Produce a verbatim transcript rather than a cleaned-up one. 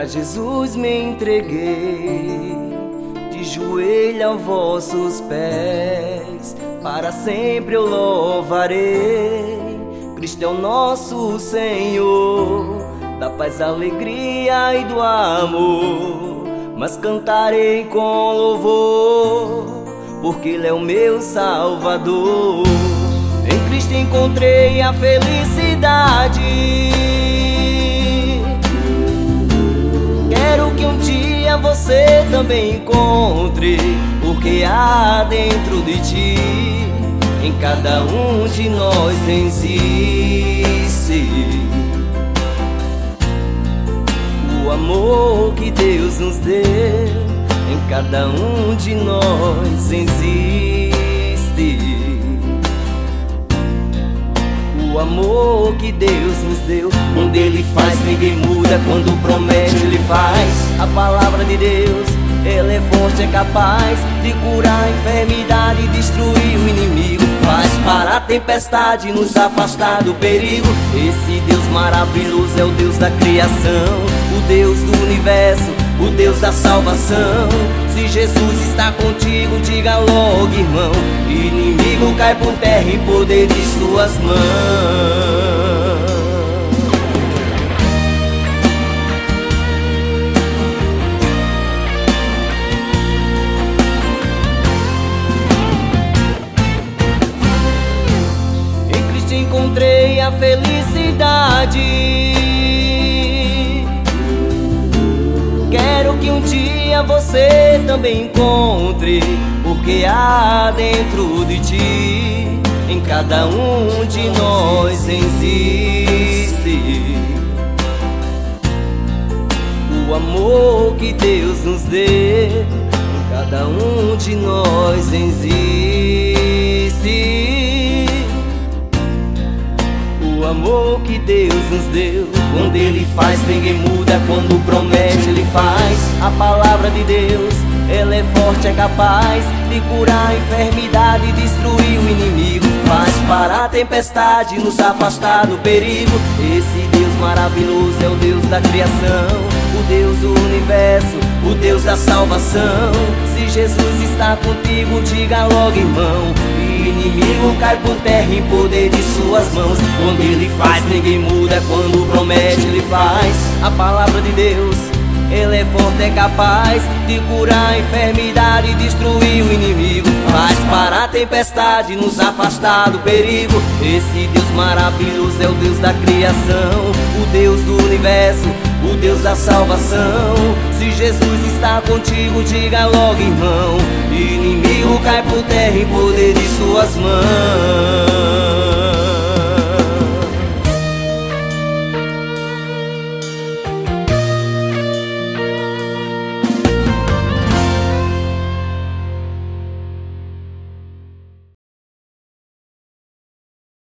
Pra Jesus me entreguei, de joelho aos vossos pés, para sempre eu louvarei. Cristo é o nosso Senhor, da paz, da alegria e do amor, mas cantarei com louvor, porque Ele é o meu Salvador. Em Cristo encontrei a felicidade. Quero que um dia você também encontre, porque há dentro de ti, em cada um de nós existe o amor que Deus nos deu. Em cada um de nós existe o amor que Deus nos deu. Quando Ele faz, ninguém muda. Quando promete, Ele faz. A palavra de Deus, ela é forte, é capaz de curar a enfermidade e destruir o inimigo. Faz parar a tempestade, nos afastar do perigo. Esse Deus maravilhoso é o Deus da criação, o Deus do universo, o Deus da salvação. Se Jesus está contigo, diga logo, irmão, inimigo cai por terra em poder de suas mãos. Encontrei a felicidade. Quero que um dia você também encontre, porque há dentro de ti, em cada um de nós existe o amor que Deus nos deu. Em cada um de nós existe o amor que Deus nos deu. Quando Ele faz, ninguém muda. Quando promete, Ele faz. A palavra de Deus, ela é forte, é capaz de curar a enfermidade e destruir o inimigo. Faz parar a tempestade, nos afastar do perigo. Esse Deus maravilhoso é o Deus da criação, o Deus do universo, o Deus da salvação. Se Jesus está contigo, diga logo, irmão, inimigo cai por terra em poder de suas mãos. Quando Ele faz, ninguém muda. Quando promete, Ele faz. A palavra de Deus, ela é forte, é capaz de curar a enfermidade e destruir o inimigo. Faz parar a tempestade, nos afastar do perigo. Esse Deus maravilhoso é o Deus da criação, o Deus do universo, o Deus da salvação. Se Jesus está contigo, diga logo, irmão, inimigo cai por terra em poder de suas mãos.